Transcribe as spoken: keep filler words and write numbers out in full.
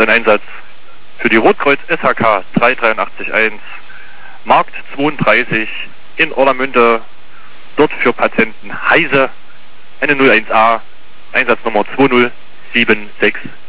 Sein Einsatz für die Rotkreuz S H K drei drei acht eins, Markt zweiunddreißig in Orlamünde, dort für Patienten Heise, eine null eins A, Einsatznummer zwei null sieben sechs